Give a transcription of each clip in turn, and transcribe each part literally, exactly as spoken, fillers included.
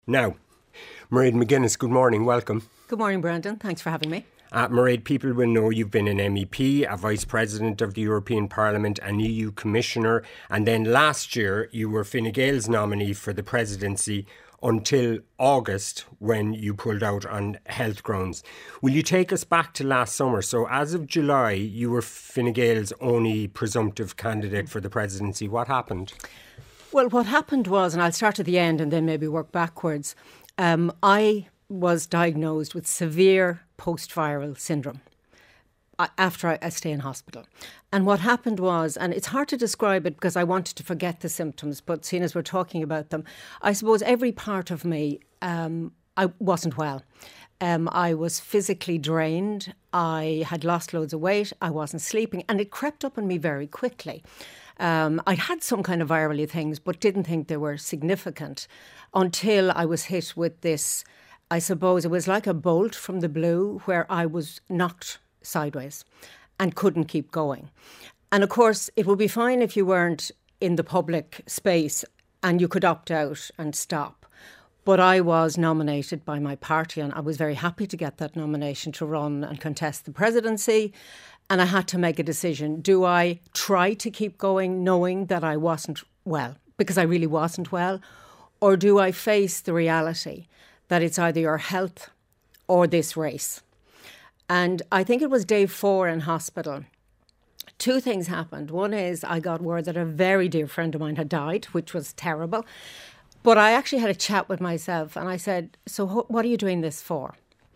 Now, Mairead McGuinness, good morning, welcome. Good morning, Brendan. Thanks for having me. Uh, Mairead, people will know you've been an M E P, a Vice President of the European Parliament, an E U Commissioner, and then last year you were Fine Gael's nominee for the presidency until August when you pulled out on health grounds. Will you take us back to last summer? So as of July, you were Fine Gael's only presumptive candidate for the presidency. What happened? Well, what happened was, and I'll start at the end and then maybe work backwards, um, I was diagnosed with severe post-viral syndrome after I, I stay in hospital. And what happened was, and it's hard to describe it because I wanted to forget the symptoms, but seeing as we're talking about them, I suppose every part of me, um, I wasn't well. Um, I was physically drained. I had lost loads of weight. I wasn't sleeping. And it crept up on me very quickly. Um, I'd had some kind of virally things, but didn't think they were significant until I was hit with this. I suppose it was like a bolt from the blue where I was knocked sideways and couldn't keep going. And of course, it would be fine if you weren't in the public space and you could opt out and stop. But I was nominated by my party and I was very happy to get that nomination to run and contest the presidency. And I had to make a decision. Do I try to keep going knowing that I wasn't well, because I really wasn't well? Or do I face the reality that it's either your health or this race? And I think it was day four in hospital. Two things happened. One is I got word that a very dear friend of mine had died, which was terrible. But I actually had a chat with myself and I said, so what are you doing this for?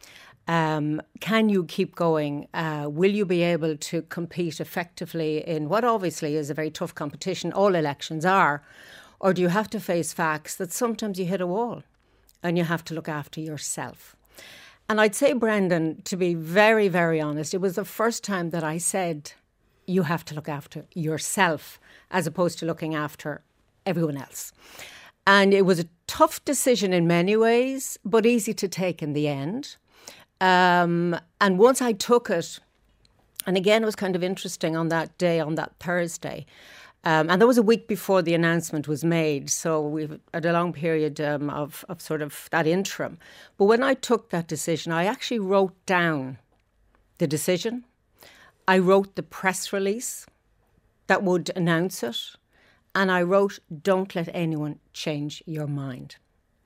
Um, can you keep going? Uh, will you be able to compete effectively in what obviously is a very tough competition? All elections are. Or do you have to face facts that sometimes you hit a wall and you have to look after yourself? And I'd say, Brendan, to be very, very honest, it was the first time that I said you have to look after yourself as opposed to looking after everyone else. And it was a tough decision in many ways, but easy to take in the end. Um, and once I took it, and again, it was kind of interesting on that day, on that Thursday, um, and that was a week before the announcement was made. So we've had a long period um, of, of sort of that interim. But when I took that decision, I actually wrote down the decision. I wrote the press release that would announce it. And I wrote, don't let anyone change your mind.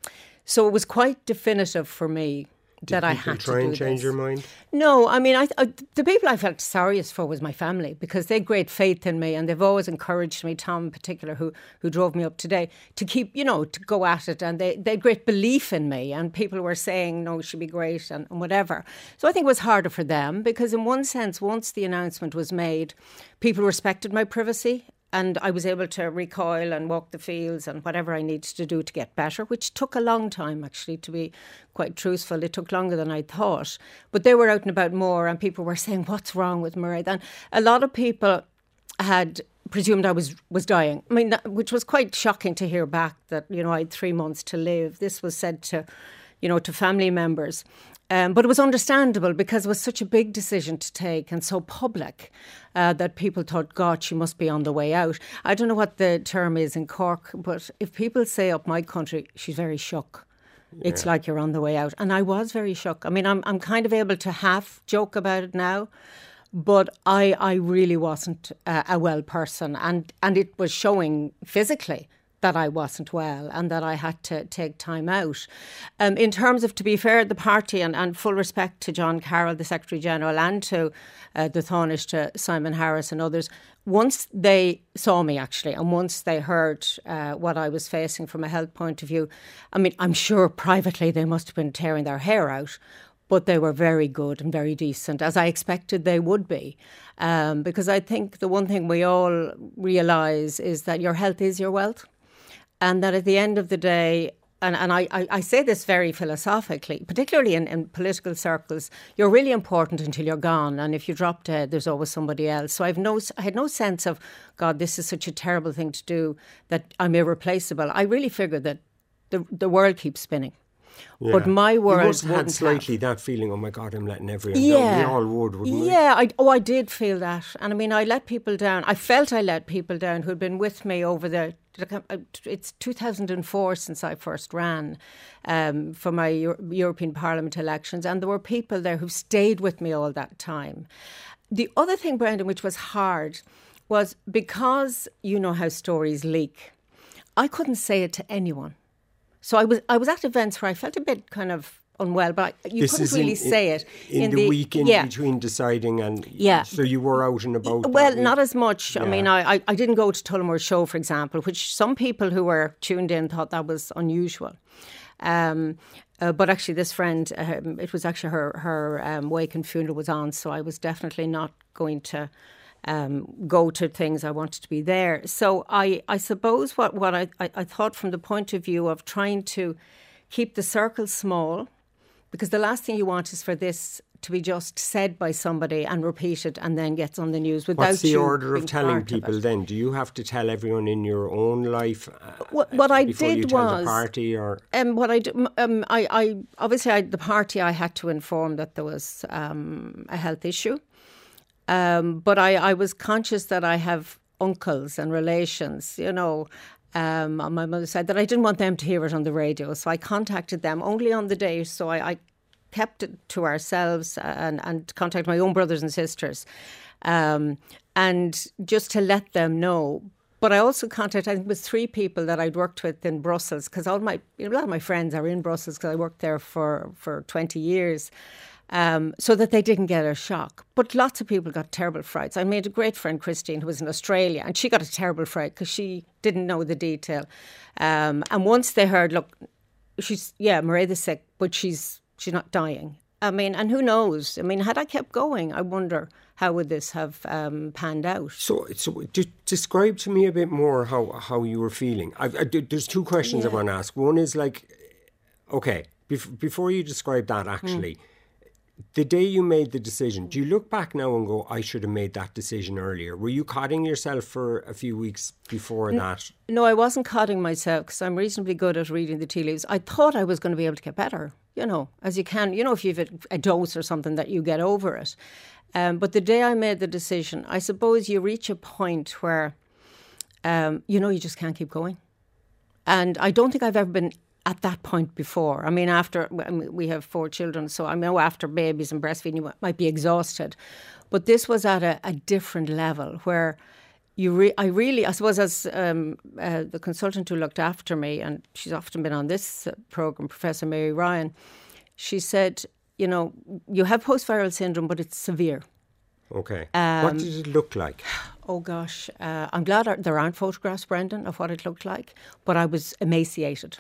So it was quite definitive for me. Did that I had to do try and change this. your mind? No, I mean, I, I, the people I felt sorriest for was my family because they had great faith in me and they've always encouraged me, Tom in particular, who who drove me up today, to keep, you know, to go at it. And they, they had great belief in me and people were saying, no, it should be great and, and whatever. So I think it was harder for them because in one sense, once the announcement was made, people respected my privacy. And I was able to recoil and walk the fields and whatever I needed to do to get better, which took a long time, actually, to be quite truthful. It took longer than I thought. But they were out and about more and people were saying, what's wrong with Mairead? And a lot of people had presumed I was, was dying. I mean, that, which was quite shocking to hear back that, you know, I had three months to live. This was said to, you know, to family members. Um, but it was understandable because it was such a big decision to take and so public uh, that people thought, God, she must be on the way out. I don't know what the term is in Cork, but if people say up my country, she's very shook. Yeah. It's like you're on the way out. And I was very shook. I mean, I'm I'm kind of able to half joke about it now, but I I really wasn't uh, a well person. And, and it was showing physically that I wasn't well and that I had to take time out. Um, in terms of, to be fair, the party and, and full respect to John Carroll, the Secretary General, and to uh, the Taoiseach, to Simon Harris and others, once they saw me actually and once they heard uh, what I was facing from a health point of view, I mean, I'm sure privately they must have been tearing their hair out, but they were very good and very decent, as I expected they would be. Um, because I think the one thing we all realise is that your health is your wealth. And that at the end of the day, and, and I, I, I say this very philosophically, particularly in, in political circles, you're really important until you're gone. And if you drop dead, there's always somebody else. So I've no, I had no sense of, God, this is such a terrible thing to do, that I'm irreplaceable. I really figured that the, the world keeps spinning. Yeah. But my world you must have had wouldn't slightly have. that feeling, oh my God, I'm letting everyone Yeah. down. We all would, wouldn't we? Yeah, I, oh, I did feel that. And I mean, I let people down. I felt I let people down who'd been with me over the, it's two thousand four since I first ran um, for my Euro- European Parliament elections. And there were people there who stayed with me all that time. The other thing, Brendan, which was hard, was because you know how stories leak, I couldn't say it to anyone. So I was I was at events where I felt a bit kind of unwell, but I, you This couldn't is really in, say it. In, in the, the week in yeah. between deciding and... Yeah. So you were out and about Well, that not week. as much. Yeah. I mean, I, I, I didn't go to Tullamore Show, for example, which some people who were tuned in thought that was unusual. Um, uh, but actually this friend, um, it was actually her, her um, wake and funeral was on, so I was definitely not going to... Um, go to things I wanted to be there. So I, I suppose what, what I, I, I thought from the point of view of trying to keep the circle small, because the last thing you want is for this to be just said by somebody and repeated and then gets on the news without What's the you order of being telling part of people it. then? Do you have to tell everyone in your own life uh, What, what I before did you tell was the party? Or um, what I, d- um, I, I obviously I, the party I had to inform that there was um, a health issue. Um, but I, I was conscious that I have uncles and relations, you know, um, on my mother's side, that I didn't want them to hear it on the radio. So I contacted them only on the day. So I, I kept it to ourselves and, and contacted my own brothers and sisters. Um, and just to let them know. But I also contacted, I think it was three people that I'd worked with in Brussels, because all my, you know, a lot of my friends are in Brussels because I worked there for, for twenty years. Um, so that they didn't get a shock. But lots of people got terrible frights. I made a great friend, Christine, who was in Australia, and she got a terrible fright because she didn't know the detail. Um, and once they heard, look, she's, yeah, Maireada's sick, but she's she's not dying. I mean, and who knows? I mean, had I kept going, I wonder how would this have um, panned out. So, so just describe to me a bit more how, how you were feeling. I, I, there's two questions yeah. I want to ask. One is like, okay, bef- before you describe that actually, mm. the day you made the decision, do you look back now and go, I should have made that decision earlier? Were you codding yourself for a few weeks before no, that? No, I wasn't codding myself because I'm reasonably good at reading the tea leaves. I thought I was going to be able to get better, you know, as you can. You know, if you've a, a dose or something that you get over it. Um, but the day I made the decision, I suppose you reach a point where, um, you know, you just can't keep going. And I don't think I've ever been at that point before. I mean, after I mean, we have four children, so I know after babies and breastfeeding you might be exhausted. But this was at a, a different level where you re- I really, I suppose as um, uh, the consultant who looked after me, and she's often been on this uh, programme, Professor Mary Ryan, she said, you know, you have post-viral syndrome, but it's severe. Okay. Um, what did it look like? Oh, gosh. Uh, I'm glad there aren't photographs, Brendan, of what it looked like, but I was emaciated.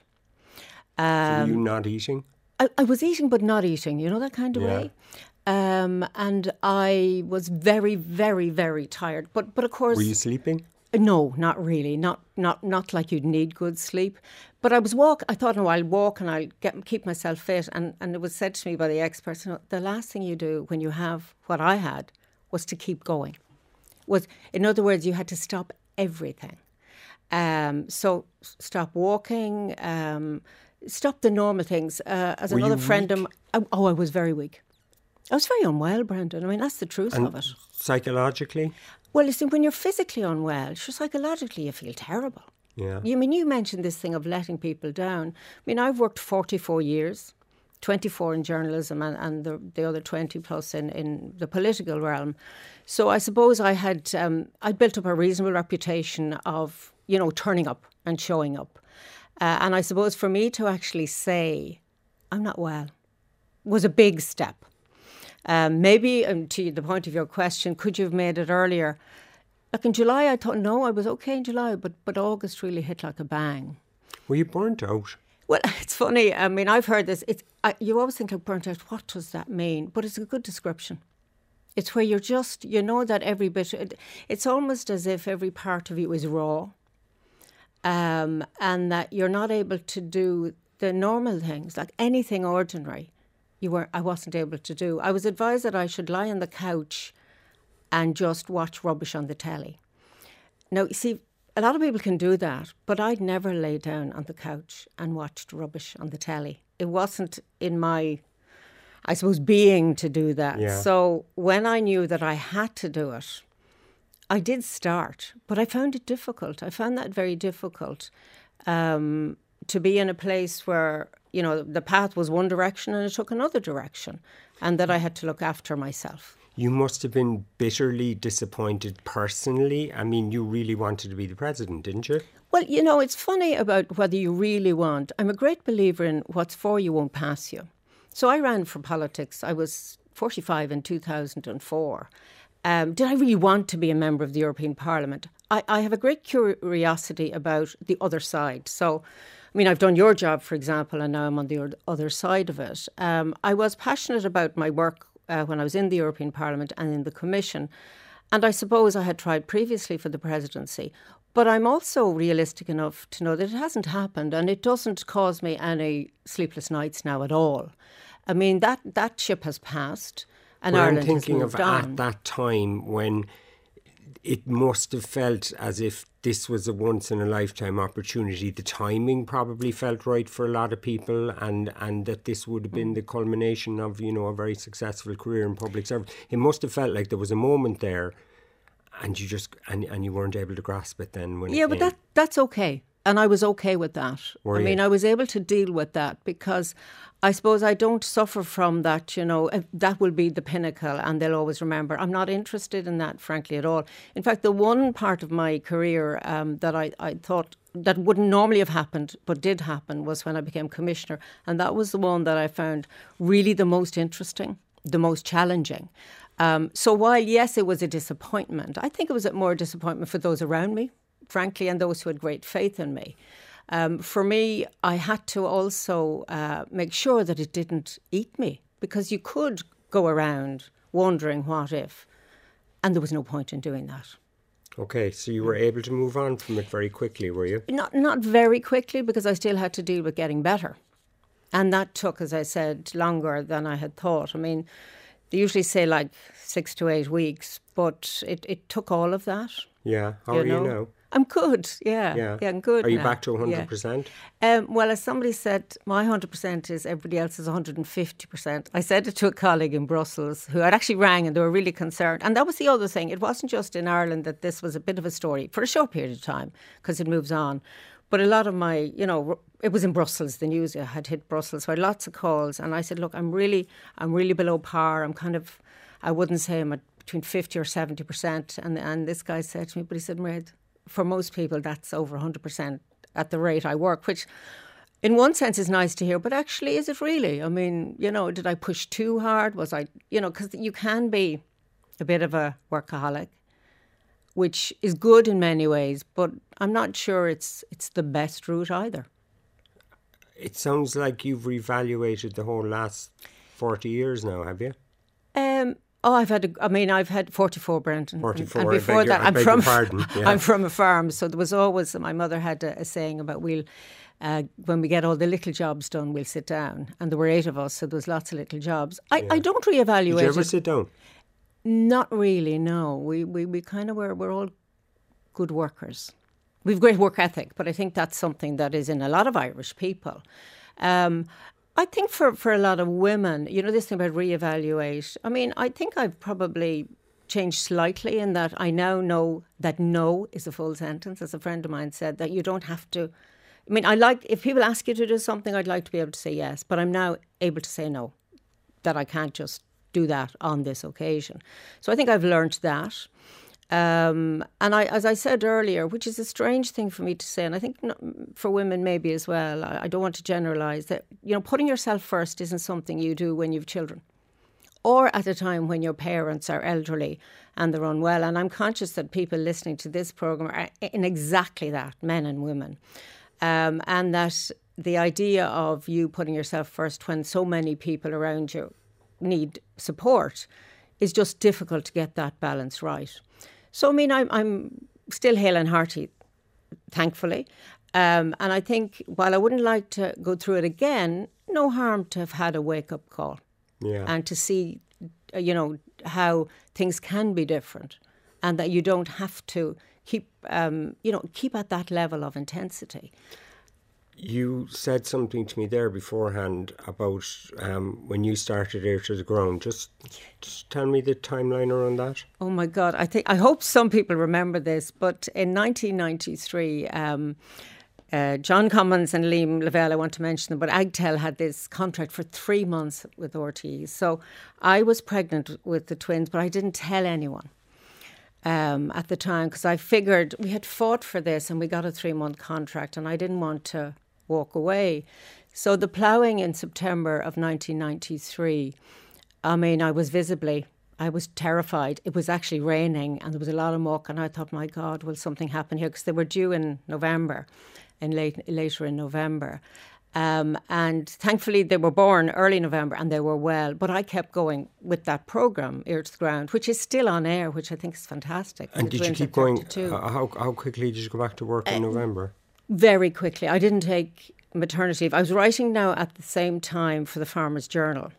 Um, so were you not eating? I, I was eating but not eating, you know, that kind of yeah. way. Um, and I was very, very, very tired. But but of course... Were you sleeping? No, not really. Not not not like you'd need good sleep. But I was walk. I thought, no, I'll walk and I'll get keep myself fit. And, and it was said to me by the experts, you know, the last thing you do when you have what I had was to keep going. Was, in other words, you had to stop everything. Um, so stop walking... Um, Stop the normal things. Uh, as Were another you friend weak? of mine, oh, I was very weak. I was very unwell, Brendan. I mean, that's the truth and of it. Psychologically? Well, you see, when you're physically unwell, sure, psychologically you feel terrible. Yeah. You I mean you mentioned this thing of letting people down. I mean, I've worked forty-four years, twenty-four in journalism and, and the, the other twenty plus in, in the political realm. So I suppose I had um, I'd built up a reasonable reputation of, you know, turning up and showing up. Uh, and I suppose for me to actually say, I'm not well, was a big step. Um, maybe, um, to the point of your question, could you have made it earlier? Like in July, I thought, no, I was okay in July, but, but August really hit like a bang. Were you burnt out? Well, it's funny. I mean, I've heard this. It's I, you always think of burnt out. What does that mean? But it's a good description. It's where you're just, you know that every bit, it, it's almost as if every part of you is raw. Um, and that you're not able to do the normal things, like anything ordinary. You were, I wasn't able to do. I was advised that I should lie on the couch and just watch rubbish on the telly. Now, you see, a lot of people can do that, but I'd never lay down on the couch and watched rubbish on the telly. it wasn't in my, I suppose, being to do that. Yeah. So when I knew that I had to do it, I did start, but I found it difficult. I found that very difficult um, to be in a place where, you know, the path was one direction and it took another direction, and that I had to look after myself. You must have been bitterly disappointed personally. I mean, you really wanted to be the president, didn't you? Well, you know, it's funny about whether you really want. I'm a great believer in what's for you won't pass you. So I ran for politics. I was forty-five in two thousand four. Um, did I really want to be a member of the European Parliament? I, I have a great curiosity about the other side. So, I mean, I've done your job, for example, and now I'm on the other side of it. Um, I was passionate about my work uh, when I was in the European Parliament and in the Commission. And I suppose I had tried previously for the presidency. But I'm also realistic enough to know that it hasn't happened, and it doesn't cause me any sleepless nights now at all. I mean, that, that ship has passed. And well, Ireland I'm thinking has moved of on. At that time when it must have felt as if this was a once-in-a-lifetime opportunity. The timing probably felt right for a lot of people, and, and that this would have been mm. the culmination of, you know, a very successful career in public service. It must have felt like there was a moment there, and you just and, and you weren't able to grasp it then. When yeah, it but came. that that's okay. And I was okay with that. Were I you? mean, I was able to deal with that because I suppose I don't suffer from that, you know, that will be the pinnacle and they'll always remember. I'm not interested in that, frankly, at all. In fact, the one part of my career um, that I, I thought that wouldn't normally have happened, but did happen, was when I became commissioner. And that was the one that I found really the most interesting, the most challenging. Um, so while, yes, it was a disappointment, I think it was a more disappointment for those around me, frankly, and those who had great faith in me. Um, for me, I had to also uh, make sure that it didn't eat me, because you could go around wondering what if, and there was no point in doing that. Okay, so you were able to move on from it very quickly, were you? Not not very quickly, because I still had to deal with getting better. And that took, as I said, longer than I had thought. I mean, they usually say like six to eight weeks, but it, it took all of that. Yeah, how you are know? you now? I'm good, yeah. Yeah, yeah I'm good Are you now. back to one hundred percent? Yeah. Um, well, as somebody said, my one hundred percent is everybody else's one hundred fifty percent. I said it to a colleague in Brussels who had actually rang, and they were really concerned. And that was the other thing. It wasn't just in Ireland that this was a bit of a story for a short period of time, because it moves on. But a lot of my, you know, it was in Brussels, the news had hit Brussels, so I had lots of calls. And I said, look, I'm really, I'm really below par. I'm kind of, I wouldn't say I'm at between fifty or seventy percent. And, and this guy said to me, but he said, Mairead, for most people, that's over one hundred percent at the rate I work, which in one sense is nice to hear, but actually, is it really? I mean, you know, did I push too hard? Was I, you know, because you can be a bit of a workaholic, which is good in many ways, but I'm not sure it's it's the best route either. It sounds like you've reevaluated the whole last forty years now, have you? Um. Oh, I've had. A, I mean, I've had forty-four, Brendan. Forty-four. And, and before I beg your, that, I I'm beg from. Your pardon. Yeah. I'm from a farm, so there was always. My mother had a, a saying about we'll, uh, when we get all the little jobs done, we'll sit down. And there were eight of us, so there was lots of little jobs. I, Yeah. I don't reevaluate. Did you ever it. sit down? Not really. No, we we we kind of were. We're all good workers. We've great work ethic, but I think that's something that is in a lot of Irish people. Um, I think for, for a lot of women, you know, this thing about reevaluate, I mean, I think I've probably changed slightly in that I now know that no is a full sentence. As a friend of mine said, that you don't have to, I mean, I like, if people ask you to do something, I'd like to be able to say yes, but I'm now able to say no, that I can't just do that on this occasion. So I think I've learned that. Um, and I, as I said earlier, which is a strange thing for me to say, and I think for women maybe as well, I, I don't want to generalise, that, you know, putting yourself first isn't something you do when you've children or at a time when your parents are elderly and they're unwell. And I'm conscious that people listening to this programme are in exactly that, men and women. Um, and that the idea of you putting yourself first when so many people around you need support is just difficult to get that balance right. So, I mean, I'm, I'm still hale and hearty, thankfully. Um, and I think while I wouldn't like to go through it again, no harm to have had a wake-up call. Yeah. And to see, you know, how things can be different and that you don't have to keep, um, you know, keep at that level of intensity. You said something to me there beforehand about um, when you started Ear to the Ground. Just, just tell me the timeline around that. Oh my God! I think I hope some people remember this, but in nineteen ninety-three, um, uh, John Commons and Liam Lavelle, I want to mention them, but Agtel had this contract for three months with R T É. So I was pregnant with the twins, but I didn't tell anyone. Um, at the time, because I figured we had fought for this and we got a three month contract, and I didn't want to walk away. So the ploughing in September of nineteen ninety-three, I mean, I was visibly, I was terrified. It was actually raining and there was a lot of muck, and I thought, my God, will something happen here? Because they were due in November, and late, later in November. Um, and thankfully they were born early November and they were well. But I kept going with that programme, Ear to the Ground, which is still on air, which I think is fantastic. And did you keep going? Uh, how, how quickly did you go back to work in uh, November? Very quickly. I didn't take maternity leave. I was writing now at the same time for the Farmers Journal.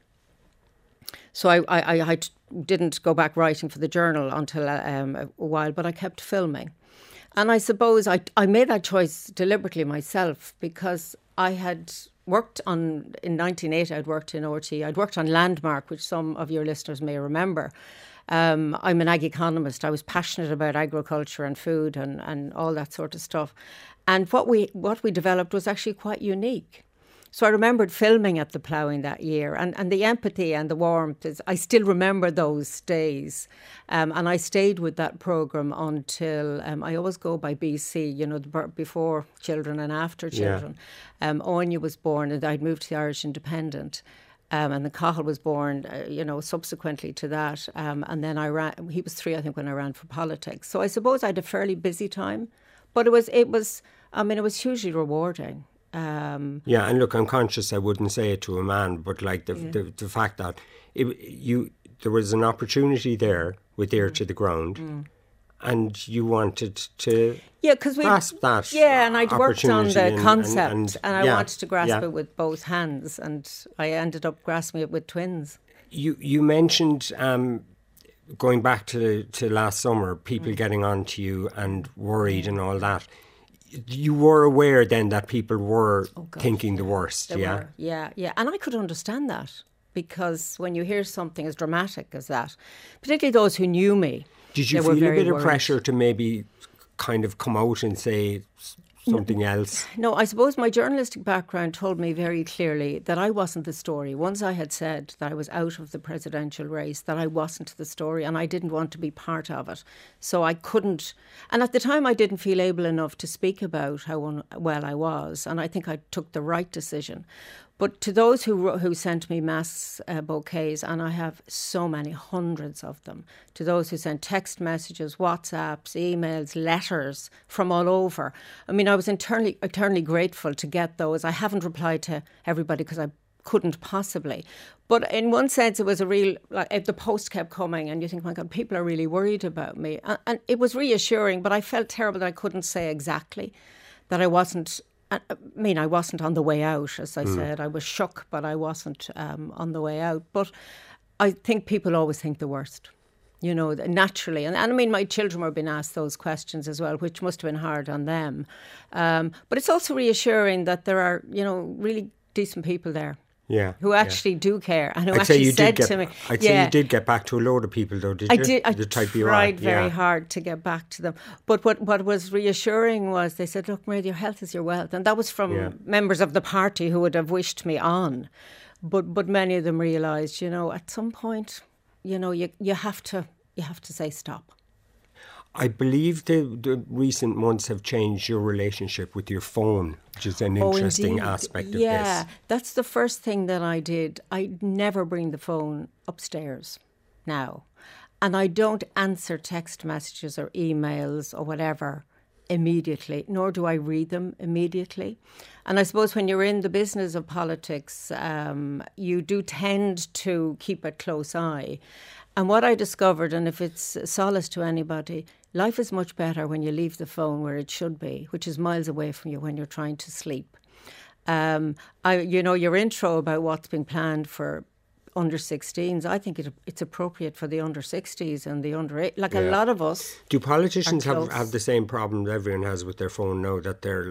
So I, I, I didn't go back writing for the Journal until um, a while, but I kept filming. And I suppose I, I made that choice deliberately myself, because I had worked on, in nineteen eighty, I'd worked in R T É. I'd worked on Landmark, which some of your listeners may remember. Um, I'm an ag economist. I was passionate about agriculture and food and, and all that sort of stuff. And what we what we developed was actually quite unique. So I remembered filming at the ploughing that year, and, and the empathy and the warmth, is, I still remember those days. Um, and I stayed with that programme until, um, I always go by B C, you know, the, before children and after children. Yeah. Um, Anya was born, and I'd moved to the Irish Independent. Um, and the Cathal was born, uh, you know, subsequently to that. Um, and then I ran, he was three, I think, when I ran for politics. So I suppose I had a fairly busy time. But it was, it was, I mean, it was hugely rewarding. Um, yeah, and look, I'm conscious I wouldn't say it to a man, but like the yeah. the, the fact that it, you there was an opportunity there with Ear mm. to the Ground, mm. and you wanted to yeah, because we grasp that. Yeah, and I'd worked on the and, concept, and, and, and I yeah, wanted to grasp yeah. it with both hands, and I ended up grasping it with twins. You you mentioned. Um, Going back to to last summer, people mm. getting on to you and worried and all that. You were aware then that people were oh God, thinking the worst, they yeah? Were. Yeah, yeah. And I could understand that, because when you hear something as dramatic as that, particularly those who knew me, did you they feel were very a bit worried. of pressure to maybe kind of come out and say something no, else? No, I suppose my journalistic background told me very clearly that I wasn't the story. Once I had said that I was out of the presidential race, that I wasn't the story, and I didn't want to be part of it. So I couldn't, and at the time I didn't feel able enough to speak about how unwell I was, and I think I took the right decision. But to those who who sent me mass uh, bouquets, and I have so many, hundreds of them, to those who sent text messages, WhatsApps, emails, letters from all over. I mean, I was eternally, eternally grateful to get those. I haven't replied to everybody because I couldn't possibly. But in one sense, it was a real, like, the post kept coming and you think, my God, people are really worried about me. And, and it was reassuring, but I felt terrible that I couldn't say exactly, that I wasn't, I mean, I wasn't on the way out, as I mm. said. I was shook, but I wasn't um, on the way out. But I think people always think the worst, you know, naturally. And, and I mean, my children were being asked those questions as well, which must have been hard on them. Um, but it's also reassuring that there are, you know, really decent people there. Yeah, who actually yeah. do care and who I'd actually say you said did get, to me... I'd yeah, say you did get back to a load of people though, did I you? Did, I the type tried you are. very yeah. hard to get back to them. But what, what was reassuring was they said, look, Mairead, your health is your wealth. And that was from yeah. members of the party who would have wished me on. But but many of them realised, you know, at some point, you know, you, you have to you have to say stop. I believe the, the recent months have changed your relationship with your phone, which is an oh, interesting indeed. aspect of yeah, this. Yeah, that's the first thing that I did. I never bring the phone upstairs now. And I don't answer text messages or emails or whatever immediately, nor do I read them immediately. And I suppose when you're in the business of politics, um, you do tend to keep a close eye. And what I discovered, and if it's solace to anybody, life is much better when you leave the phone where it should be, which is miles away from you when you're trying to sleep. Um, I, you know, your intro about what's been planned for under sixteens, I think it, it's appropriate for the under sixties and the under eight. Like yeah. a lot of us. Do politicians have, have the same problem that everyone has with their phone now, that they're like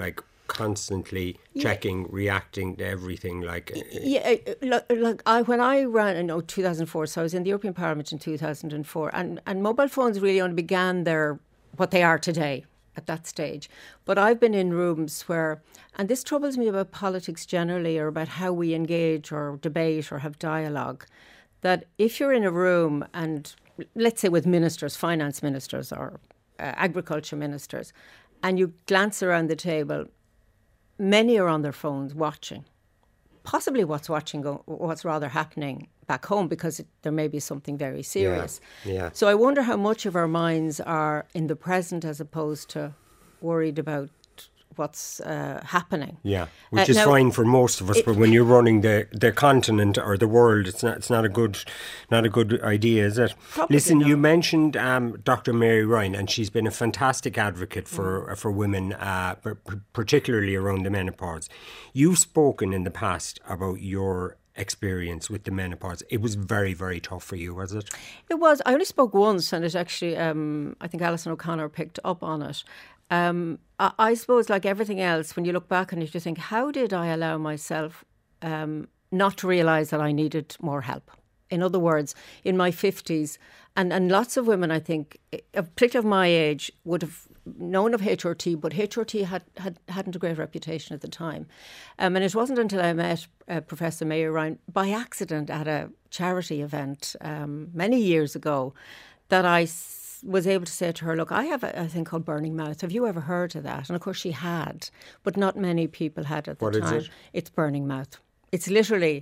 constantly checking, yeah. reacting to everything. Like yeah, look, look I when I ran in oh, two thousand four, so I was in the European Parliament in two thousand four, and and mobile phones really only began their what they are today at that stage. But I've been in rooms where, and this troubles me about politics generally, or about how we engage or debate or have dialogue, that if you're in a room and let's say with ministers, finance ministers or uh, agriculture ministers, and you glance around the table, many are on their phones watching, possibly what's watching, go, what's rather happening back home, because it, there may be something very serious. Yeah, yeah. So I wonder how much of our minds are in the present as opposed to worried about what's uh, happening. Yeah, which uh, is now, fine for most of us, it, but when you're running the, the continent or the world, it's not it's not a good not a good idea, is it? Listen, not. you mentioned um, Doctor Mary Ryan, and she's been a fantastic advocate for mm. for women, uh, particularly around the menopause. You've spoken in the past about your experience with the menopause. It was very, very tough for you, was it? It was. I only spoke once, and it actually, um, I think Alison O'Connor picked up on it. Um, I, I suppose, like everything else, when you look back on it, you think, how did I allow myself um, not to realise that I needed more help? In other words, in my fifties, and, and lots of women, I think, particularly of my age, would have known of H R T, but H R T had, had, hadn't a great reputation at the time. Um, and it wasn't until I met uh, Professor Mary Ryan by accident at a charity event um, many years ago that I s- was able to say to her, look, I have a, a thing called burning mouth. Have you ever heard of that? And of course she had, but not many people had at the what time. What is it? It's burning mouth. It's literally...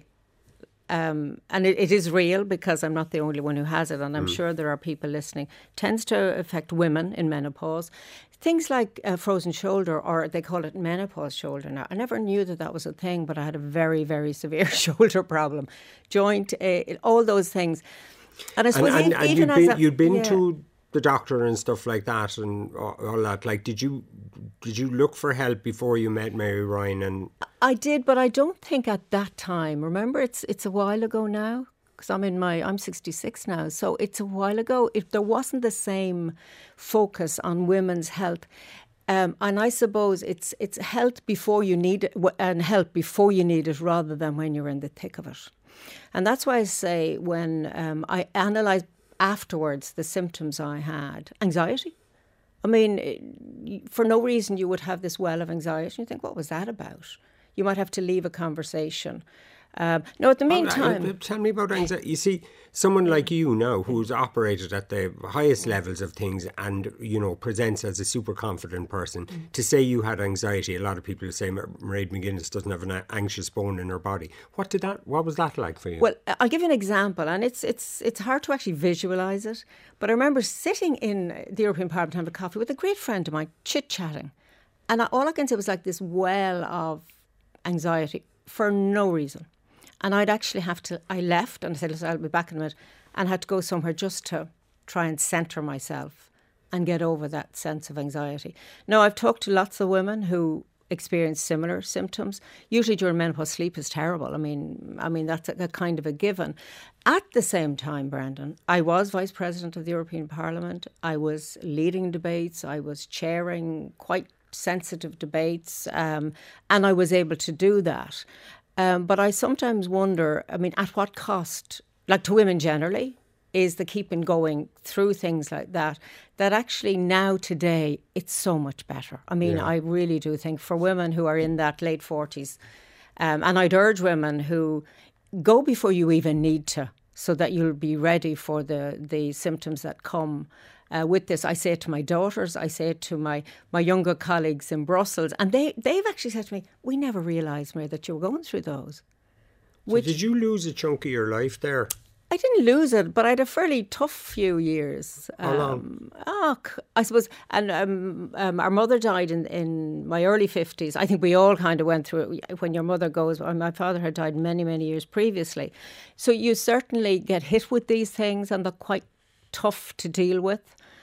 Um, and it, it is real, because I'm not the only one who has it, and I'm mm. sure there are people listening. Tends to affect women in menopause. Things like uh, frozen shoulder, or they call it menopause shoulder now. I never knew that that was a thing, but I had a very, very severe shoulder problem. Joint, uh, all those things. And I suppose and, and, even, and even you'd been, as a, you'd been yeah. to the doctor and stuff like that, and all, all that. Like, did you did you look for help before you met Mary Ryan? And I did, but I don't think at that time. Remember, it's it's a while ago now, because I'm in my I'm sixty-six now, so it's a while ago. If there wasn't the same focus on women's health, um, and I suppose it's it's health before you need it, and help before you need it, rather than when you're in the thick of it. And that's why I say when um, I analyse afterwards the symptoms I had, anxiety. I mean, for no reason you would have this well of anxiety. You think, what was that about? You might have to leave a conversation. Um, no, at the meantime... Oh, tell me about anxiety. You see, someone like you now, who's operated at the highest levels of things and, you know, presents as a super confident person, mm. to say you had anxiety, a lot of people say Mairead McGuinness doesn't have an anxious bone in her body. What did that? What was that like for you? Well, I'll give you an example, and it's it's it's hard to actually visualise it, but I remember sitting in the European Parliament having a coffee with a great friend of mine, chit-chatting, and all I can say was like this well of anxiety for no reason. And I'd actually have to, I left and I said, listen, I'll be back in a minute, and had to go somewhere just to try and centre myself and get over that sense of anxiety. Now, I've talked to lots of women who experience similar symptoms. Usually during menopause, sleep is terrible. I mean, I mean that's a, a kind of a given. At the same time, Brendan, I was Vice President of the European Parliament. I was leading debates. I was chairing quite sensitive debates, um, and I was able to do that. Um, but I sometimes wonder, I mean, at what cost, like to women generally, is the keeping going through things like that, that actually now today, it's so much better. I mean, yeah. I really do think for women who are in that late forties, um, and I'd urge women who go before you even need to, so that you'll be ready for the, the symptoms that come Uh, with this. I say it to my daughters, I say it to my, my younger colleagues in Brussels, and they, they've actually said to me, we never realised, Mary, that you were going through those. Which, so did you lose a chunk of your life there? I didn't lose it, but I had a fairly tough few years. How um, long? Oh, I suppose, and um, um, our mother died in, in my early fifties. I think we all kind of went through it. When your mother goes, my father had died many, many years previously. So you certainly get hit with these things, and they're quite tough to deal with.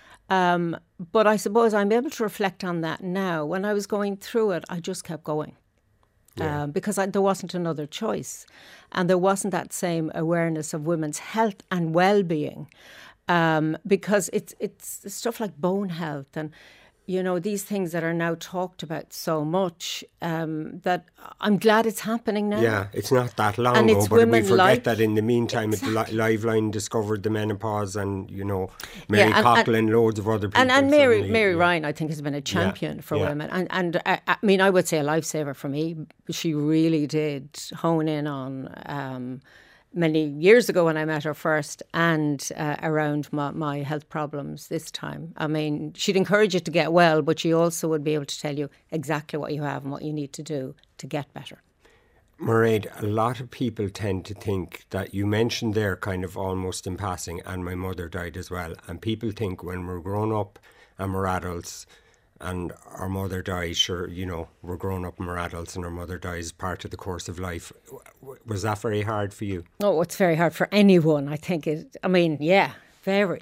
Um, but I suppose I'm able to reflect on that now. When I was going through it, I just kept going. Yeah. Um, because I, there wasn't another choice. And there wasn't that same awareness of women's health and well-being. Um, because it's it's stuff like bone health and you know, these things that are now talked about so much, um, that I'm glad it's happening now. Yeah, it's not that long And ago, it's but we women forget like- that in the meantime, Exactly. it, Li- Liveline discovered the menopause, and, you know, Mary Yeah, and- Coughlin, and- loads of other people. And, and Mary suddenly, Mary yeah. Ryan, I think, has been a champion for yeah. women. And, and uh, I mean, I would say a lifesaver for me. She really did hone in on um, many years ago when I met her first, and uh, around my, my health problems this time. I mean, she'd encourage you to get well, but she also would be able to tell you exactly what you have and what you need to do to get better. Mairead, a lot of people tend to think that you mentioned there kind of almost in passing, and my mother died as well. And people think when we're grown up and we're adults and our mother dies, sure, you know, we're grown up and we're adults and our mother dies, part of the course of life. W- Was that very hard for you? Oh, it's very hard for anyone, I think. It, I mean, yeah, very.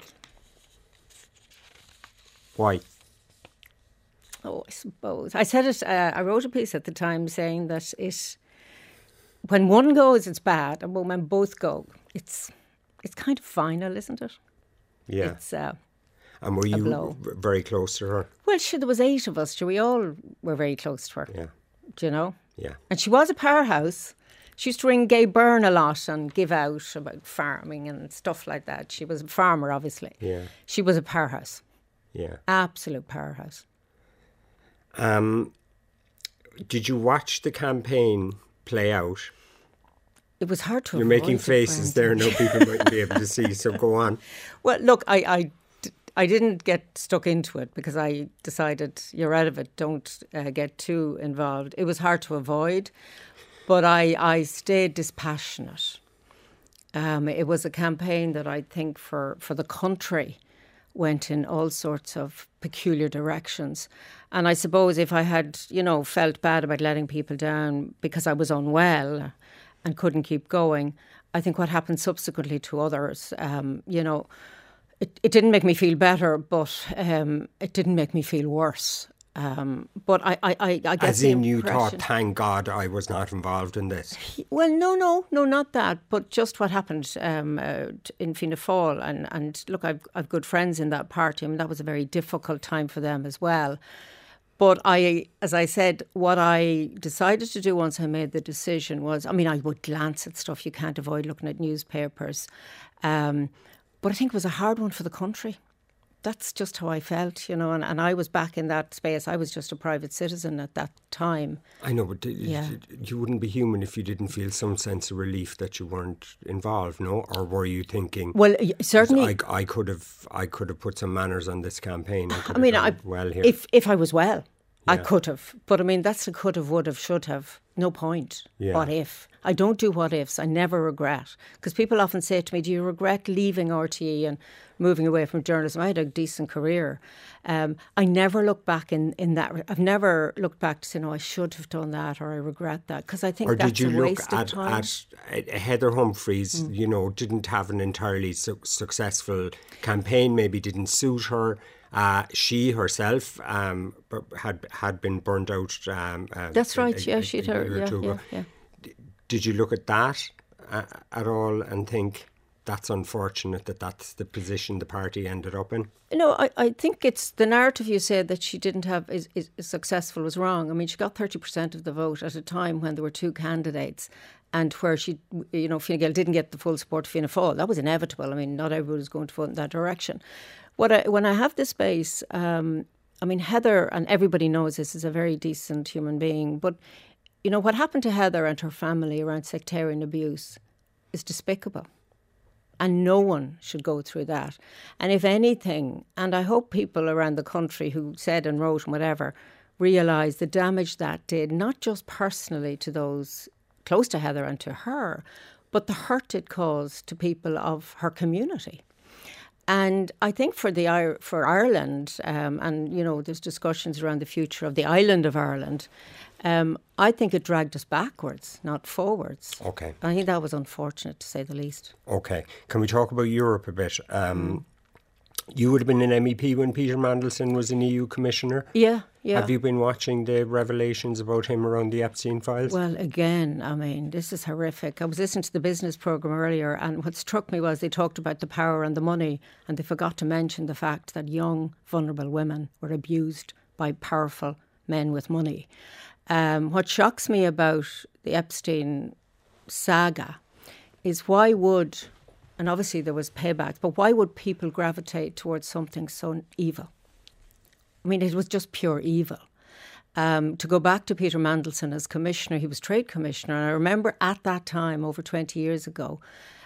Why? Oh, I suppose. I said it, uh, I wrote a piece at the time saying that it, when one goes, it's bad, and when both go, it's it's kind of final, isn't it? Yeah. It's, uh, And were you blow. v- very close to her? well, sure, there was eight of us. Sure, we all were very close to her, Yeah. do you know? Yeah. And she was a powerhouse. She used to ring Gay Byrne a lot and give out about farming and stuff like that. She was a farmer, obviously. Yeah. She was a powerhouse, Yeah. absolute powerhouse. Um, did you watch the campaign play out? It was hard to You're avoid making it, faces Brendan. there, no people mightn't be able to see, so go on. Well, look, I, I, d- I didn't get stuck into it because I decided you're out of it. Don't uh, get too involved. It was hard to avoid, but I, I stayed dispassionate. Um, it was a campaign that I think for, for the country went in all sorts of peculiar directions. And I suppose if I had, you know, felt bad about letting people down because I was unwell and couldn't keep going, I think what happened subsequently to others, um, you know, it, it didn't make me feel better, but um, it didn't make me feel worse. Um, but I, I, I, I guess As the in, you thought, impression- thank God I was not involved in this. well, no, no, no, not that, but just what happened um, uh, t- in Fianna Fáil. And, and look, I've, I've good friends in that party. I mean, that was a very difficult time for them as well. But I, as I said, what I decided to do once I made the decision was, I mean, I would glance at stuff. You can't avoid looking at newspapers. Um, but I think it was a hard one for the country. That's just how I felt, you know, and, and I was back in that space. I was just a private citizen at that time. I know, but d- Yeah. you wouldn't be human if you didn't feel some sense of relief that you weren't involved, no? Or were you thinking, Well, y- certainly. I, I could have I could have put some manners on this campaign. I, could I mean, have I, done well here. if if I was well, I Yeah. could have. But I mean, that's a could have, would have, should have. No point. Yeah. What if? I don't do what ifs. I never regret. Because people often say to me, do you regret leaving R T E and moving away from journalism? I had a decent career. Um, I never look back in, in that. I've never looked back to say, no, I should have done that or I regret that. Because I think or that's did you a look waste of at, time. at, at Heather Humphreys, Mm. you know, didn't have an entirely su- successful campaign, maybe didn't suit her. Uh, she herself um, b- had had been burnt out. Um, uh, That's a- right. a- Yeah, a she'd year her. or Yeah, two yeah, ago. yeah. Did you look at that uh, at all and think that's unfortunate that that's the position the party ended up in? No, I, I think it's the narrative you said that she didn't have is, is, is successful was wrong. I mean, she got thirty percent of the vote at a time when there were two candidates and where she, you know, Fine Gael didn't get the full support of Fianna Fáil. That was inevitable. I mean, not everybody was going to vote in that direction. What I, when I have this space, um, I mean, Heather, and everybody knows this, is a very decent human being, but you know, what happened to Heather and her family around sectarian abuse is despicable. And no one should go through that. And if anything, and I hope people around the country who said and wrote and whatever realise the damage that did, not just personally to those close to Heather and to her, but the hurt it caused to people of her community. And I think for the Ir- for Ireland, um, and you know, there's discussions around the future of the island of Ireland. Um, I think it dragged us backwards, not forwards. Okay. I think that was unfortunate, to say the least. Okay. Can we talk about Europe a bit? Um, You would have been an M E P when Peter Mandelson was an E U Commissioner. Yeah, yeah. Have you been watching the revelations about him around the Epstein files? Well, again, I mean, this is horrific. I was listening to the business programme earlier, and what struck me was they talked about the power and the money, and they forgot to mention the fact that young, vulnerable women were abused by powerful men with money. Um, what shocks me about the Epstein saga is why would... And obviously there was payback, but why would people gravitate towards something so evil? I mean, it was just pure evil. Um, to go back to Peter Mandelson as commissioner, he was trade commissioner, and I remember at that time, over twenty years ago,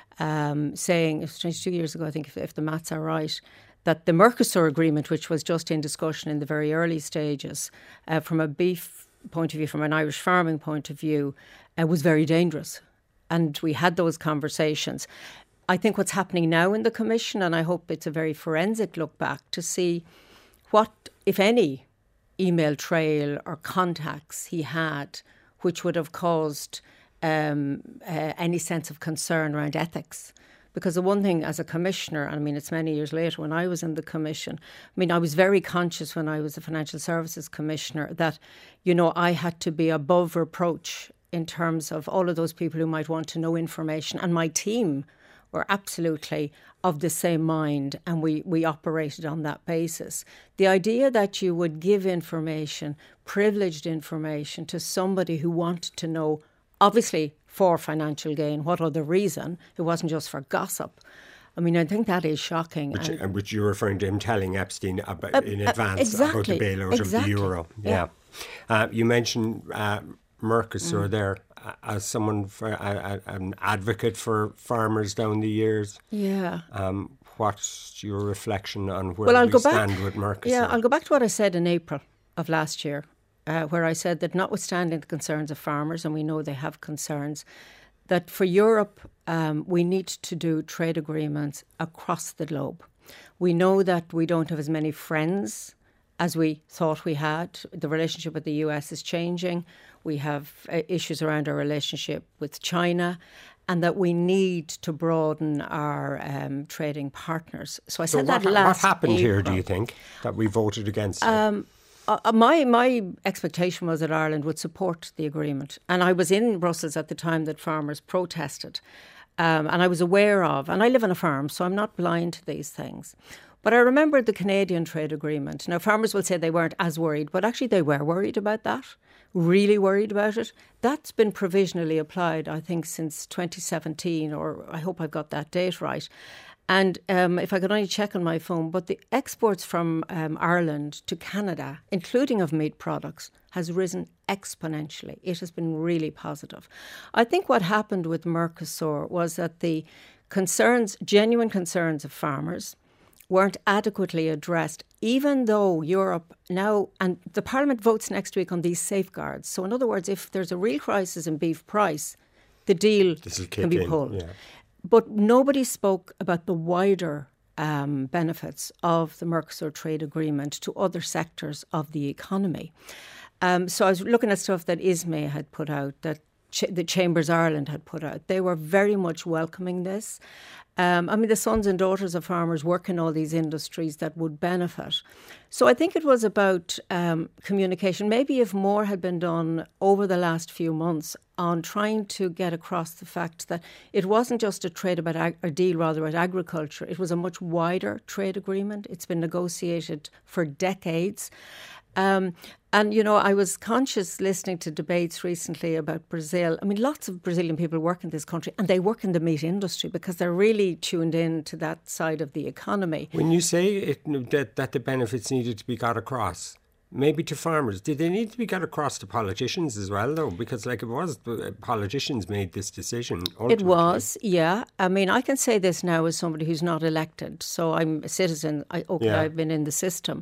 um, saying, it was twenty-two years ago, I think, if, if the maths are right, that the Mercosur agreement, which was just in discussion in the very early stages, uh, from a beef point of view, from an Irish farming point of view, uh, was very dangerous. And we had those conversations. I think what's happening now in the Commission, and I hope it's a very forensic look back to see what, if any, email trail or contacts he had which would have caused um, uh, any sense of concern around ethics. Because the one thing as a commissioner, and I mean, it's many years later when I was in the commission, I mean, I was very conscious when I was a financial services commissioner that, you know, I had to be above reproach in terms of all of those people who might want to know information, and my team were absolutely of the same mind, and we, we operated on that basis. The idea that you would give information, privileged information, to somebody who wanted to know, obviously for financial gain, what other reason, it wasn't just for gossip. I mean, I think that is shocking. Which, and, which you're referring to him telling Epstein about, uh, in uh, advance exactly, about the bailout exactly, of the euro. Yeah. yeah. Uh, you mentioned uh, Mercosur mm. there. As someone, for, uh, an advocate for farmers down the years, yeah. Um, what's your reflection on where well, I'll we go stand back, with Mercosur? Yeah, I'll go back to what I said in April of last year, uh, where I said that notwithstanding the concerns of farmers, and we know they have concerns, that for Europe um, we need to do trade agreements across the globe. We know that we don't have as many friends as we thought we had. The relationship with the U S is changing. We have uh, issues around our relationship with China, and that we need to broaden our um, trading partners. So I so said what, that last What happened April. here, do you think, that we voted against it? Um, uh, my, my expectation was that Ireland would support the agreement. And I was in Brussels at the time that farmers protested. Um, and I was aware of, and I live on a farm, so I'm not blind to these things. But I remembered the Canadian trade agreement. Now, farmers will say they weren't as worried, but actually they were worried about that, really worried about it. That's been provisionally applied, I think, since twenty seventeen, or I hope I've got that date right. And um, if I could only check on my phone, but the exports from um, Ireland to Canada, including of meat products, has risen exponentially. It has been really positive. I think what happened with Mercosur was that the concerns, genuine concerns of farmers, weren't adequately addressed, even though Europe now, and the Parliament votes next week on these safeguards. So in other words, if there's a real crisis in beef price, the deal can be pulled. Yeah. But nobody spoke about the wider um, benefits of the Mercosur trade agreement to other sectors of the economy. Um, so I was looking at stuff that ISME had put out, that Ch- the Chambers Ireland had put out. They were very much welcoming this. Um, I mean, the sons and daughters of farmers work in all these industries that would benefit. So I think it was about um, communication. Maybe if more had been done over the last few months on trying to get across the fact that it wasn't just a trade about ag- a deal rather about agriculture. It was a much wider trade agreement. It's been negotiated for decades. Um, and, you know, I was conscious listening to debates recently about Brazil. I mean, lots of Brazilian people work in this country, and they work in the meat industry because they're really tuned in to that side of the economy. When you say it, that, that the benefits needed to be got across, maybe to farmers, did they need to be got across to politicians as well, though? Because, like, it was, politicians made this decision ultimately. It was, yeah. I mean, I can say this now as somebody who's not elected. So I'm a citizen. I, okay, yeah. I've been in the system.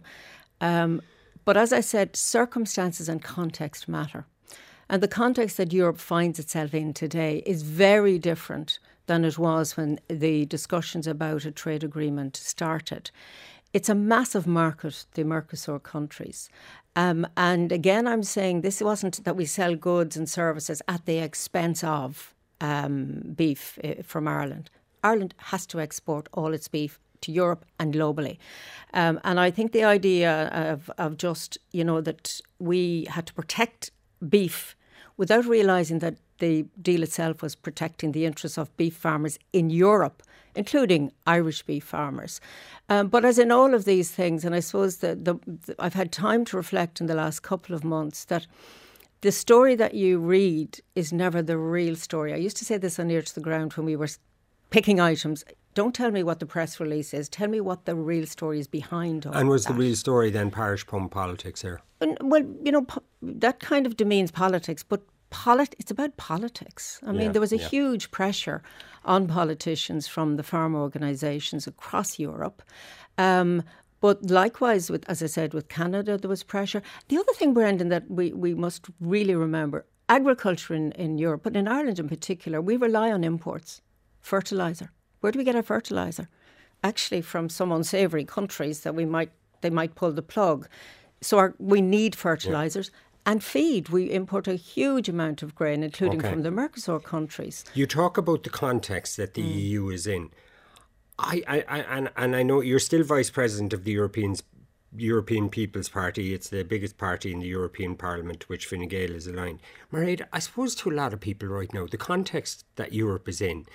Um But as I said, circumstances and context matter. And the context that Europe finds itself in today is very different than it was when the discussions about a trade agreement started. It's a massive market, the Mercosur countries. Um, and again, I'm saying this wasn't that we sell goods and services at the expense of um, beef uh, from Ireland. Ireland has to export all its beef to Europe and globally. Um, and I think the idea of, of just, you know, that we had to protect beef without realising that the deal itself was protecting the interests of beef farmers in Europe, including Irish beef farmers. Um, but as in all of these things, and I suppose that the, the, I've had time to reflect in the last couple of months that the story that you read is never the real story. I used to say this on Ear to the Ground when we were picking items. Don't tell me what the press release is. Tell me what the real story is behind all And was that. the real story then parish pump politics here? And, well, you know, po- that kind of demeans politics, but polit- it's about politics. I mean, Yeah, there was a yeah. huge pressure on politicians from the farm organisations across Europe. Um, but likewise, with, as I said, with Canada, there was pressure. The other thing, Brendan, that we, we must really remember, agriculture in, in Europe, but in Ireland in particular, we rely on imports. Fertiliser. Where do we get our fertiliser? Actually, from some unsavoury countries that we might they might pull the plug. So our, we need fertilisers. Yeah. And feed. We import a huge amount of grain, including Okay. from the Mercosur countries. You talk about the context that the mm. E U is in. I, I, I and, and I know you're still Vice President of the European European People's Party. It's the biggest party in the European Parliament, which Fine Gael is aligned. Mairead, I suppose to a lot of people right now, the context that Europe is in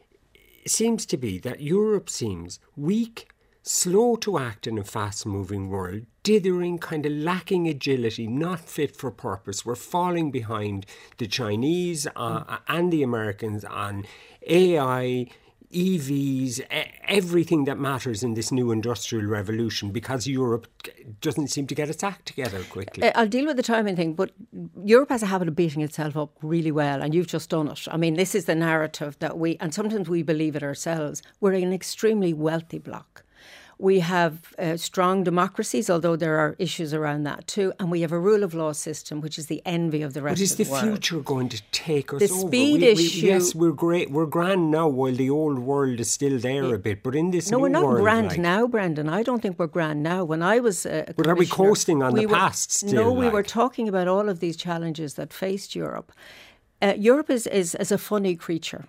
seems to be that Europe seems weak, slow to act in a fast-moving world, dithering, kind of lacking agility, not fit for purpose. We're falling behind the Chinese uh, mm. and the Americans on A I, E Vs, everything that matters in this new industrial revolution, because Europe doesn't seem to get its act together quickly. I'll deal with the timing thing, but Europe has a habit of beating itself up really well, and you've just done it. I mean, this is the narrative that we, and sometimes we believe it ourselves, we're an extremely wealthy bloc. We have uh, strong democracies, although there are issues around that too. And we have a rule of law system, which is the envy of the rest of the world. But is the future going to take us the over? Speed we, issue. We, yes, we're great. We're grand now while the old world is still there yeah. a bit. But in this no, new we're not world, grand like, now, Brendan. I don't think we're grand now. When I was uh, a But are we coasting on we the were, past still? No, we like? were talking about all of these challenges that faced Europe. Uh, Europe is, is, is a funny creature.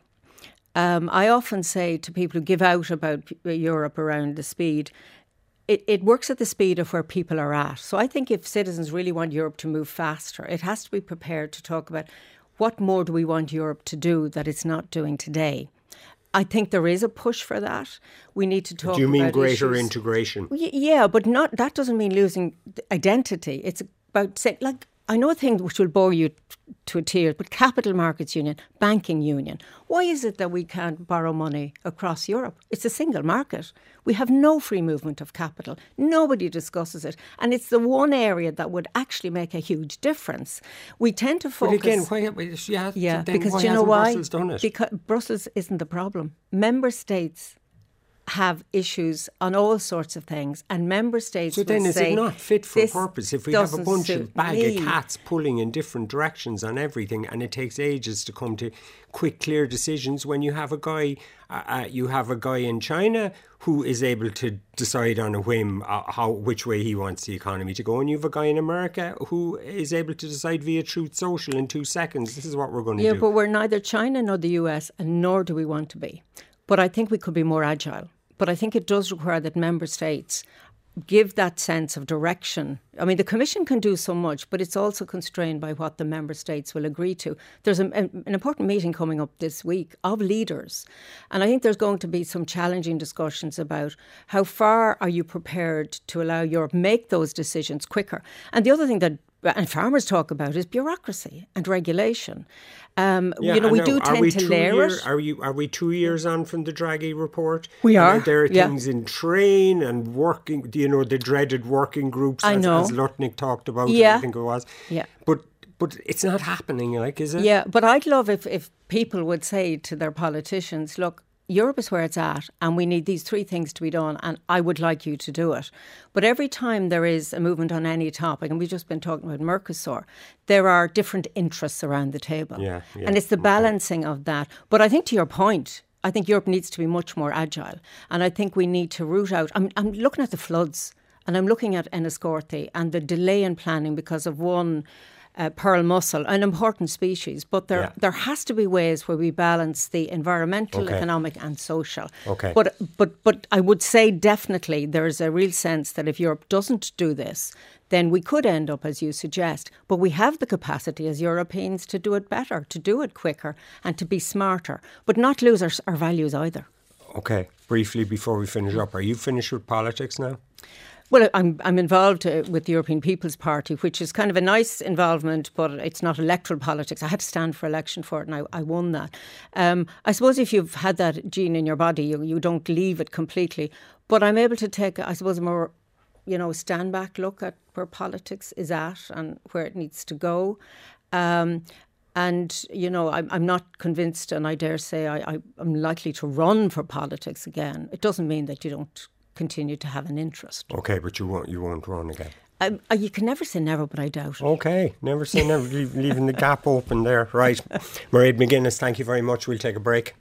Um, I often say to people who give out about Europe around the speed, It, it works at the speed of where people are at. So I think if citizens really want Europe to move faster, it has to be prepared to talk about what more do we want Europe to do that it's not doing today. I think there is a push for that. We need to talk about Do you mean greater issues. integration? Yeah, but not. That doesn't mean losing identity. It's about saying, like, I know a thing which will bore you to a tear, but capital markets union, banking union. Why is it that we can't borrow money across Europe? It's a single market. We have no free movement of capital. Nobody discusses it. And it's the one area that would actually make a huge difference. We tend to focus... But again, why, yeah, yeah then because why do you know hasn't why? Brussels done it? Because Brussels isn't the problem. Member states have issues on all sorts of things, and member states so will then is say it not fit for purpose if we have a bunch of bag me. of cats pulling in different directions on everything, and it takes ages to come to quick, clear decisions when you have a guy uh, uh, you have a guy in China who is able to decide on a whim uh, how which way he wants the economy to go, and you have a guy in America who is able to decide via Truth Social in two seconds. This is what we're going to yeah, do. Yeah, but we're neither China nor the U S, and nor do we want to be. But I think we could be more agile. But I think it does require that member states give that sense of direction. I mean, the Commission can do so much, but it's also constrained by what the member states will agree to. There's a, an important meeting coming up this week of leaders. And I think there's going to be some challenging discussions about how far are you prepared to allow Europe make those decisions quicker. And the other thing that and farmers talk about is bureaucracy and regulation. Um, yeah, you know, I we know. do are tend we to layer year, it. Are, you, are we two years on from the Draghi report? We are. And there are yeah. things in train and working, you know, the dreaded working groups, I as, know. as Lutnick talked about, yeah. I think it was. Yeah. But but it's not happening, like, is it? Yeah, but I'd love if, if people would say to their politicians, look, Europe is where it's at, and we need these three things to be done, and I would like you to do it. But every time there is a movement on any topic, and we've just been talking about Mercosur, there are different interests around the table. Yeah, yeah, and it's the okay. balancing of that. But I think to your point, I think Europe needs to be much more agile. And I think we need to root out... I'm, I'm looking at the floods, and I'm looking at Enniscorthy and the delay in planning because of one... uh, pearl mussel, an important species. But there, yeah. there has to be ways where we balance the environmental, okay. economic and social. Okay. But, but, but I would say definitely there's a real sense that if Europe doesn't do this, then we could end up, as you suggest. But we have the capacity as Europeans to do it better, to do it quicker and to be smarter, but not lose our, our values either. Okay, briefly before we finish up, are you finished with politics now? Well, I'm I'm involved uh, with the European People's Party, which is kind of a nice involvement, but it's not electoral politics. I had to stand for election for it, and I, I won that. Um, I suppose if you've had that gene in your body, you, you don't leave it completely. But I'm able to take, I suppose, a more, you know, stand back look at where politics is at and where it needs to go. Um, And, you know, I'm, I'm not convinced, and I dare say I, I, I'm likely to run for politics again. It doesn't mean that you don't continue to have an interest. Okay, but you won't, you won't run again. Um, you can never say never, but I doubt it. Okay, never say never, leaving the gap open there. Right. Mairead McGuinness, thank you very much. We'll take a break.